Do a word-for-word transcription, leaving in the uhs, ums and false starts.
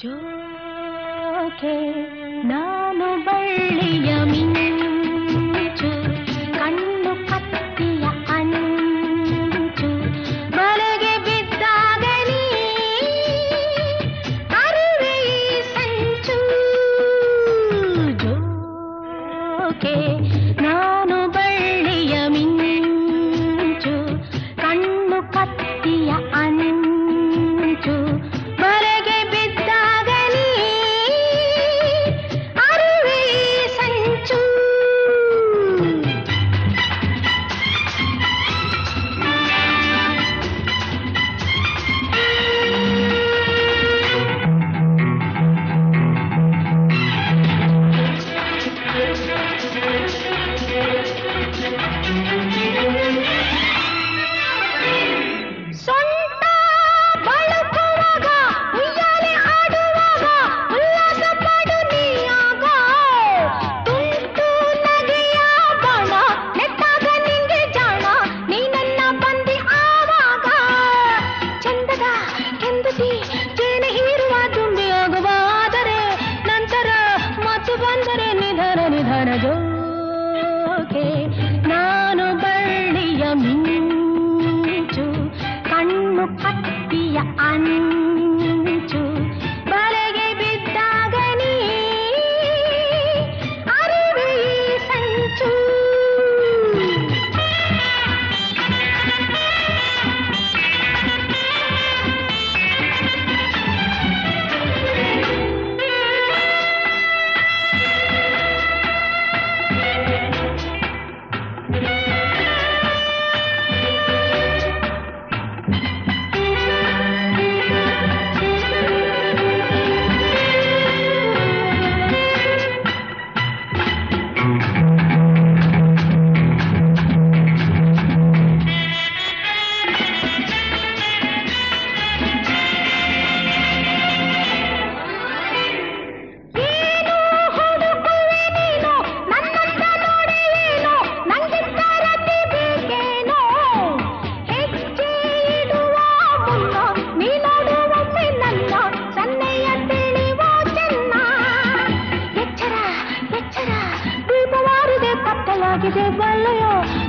ಜೋಕೆ ನಾನು ಬಳ್ಳಿಯ ಮಿಂಚು ಕಣ್ಣು ಕತ್ತಿಯ ಅಂಚು ಬಲೆಗೆ ಬಿದ್ದಾಗಲಿ ಅರಿವೆ ಈ ಸಂಚು ಜೋಕೆ ನಾನು ಬಳ್ಳಿಯ ಮಿಂಚು ಕಣ್ಣು ಕತ್ತಿಯ ಅಂಚು ಬಲೆಗೆ ಬಿದ್ದಾಗಲಿ ಅರಿವೆ ಈ ಸಂಚು ಸೊಂಟ ಬಳುಕುವಾಗ ಉಯ್ಯಾಲೆ ಆಡುವಾಗ ಉಲ್ಲಾಸ ಪಡು ನೀಯಾಗ ತುಂಟು ನಗೆಯ ಬಾಣ ನೆಟ್ಟಾಗ ನಿಂಗೆ ಜಾಣ ನೀ ನನ್ನ ಬಂದಿ ಆವಾಗ ಚಂದದ ಕೆಂದುತಿ ಜೇನೆ ಹೀರುವ ತುಂಬಿ ಹೋಗುವ ಆದರೆ ನಂತರ ಮತ್ತು ಬಂದರೆ ನಿಧನ ನಿಧನ ಜೋಕೆ ನಾನು ಬಳ್ಳಿಯ ಮಿಂಚು ಕಣ್ಣು ಕತ್ತಿಯ ಅಂಚು ಬಲೆಗೆ ಬಿದ್ದಾಗಲಿ ಅರಿವೆ ಈ ಸಂಚು ಏನು ಹುಡುಕುವೆ ನೀನು ನನ್ನಂತ ನೋಡಿ ಏನು ನಂಗಿಂತ ರತಿ ಬೇಕೇನೋ ಹೆಜ್ಜೆ ಇಡುವ ಮುನ್ನ ನೀ ನೋಡುವೊಮ್ಮೆ ನನ್ನ ಸನ್ನೆಯ ತಿಳಿವ ಚೆನ್ನ ಎಚ್ಚರ ಎಚ್ಚರ ದೀಪವಾರಿದೆ ಕತ್ತಲಾಗಿದೆ ಬಲ್ಲೆಯೋ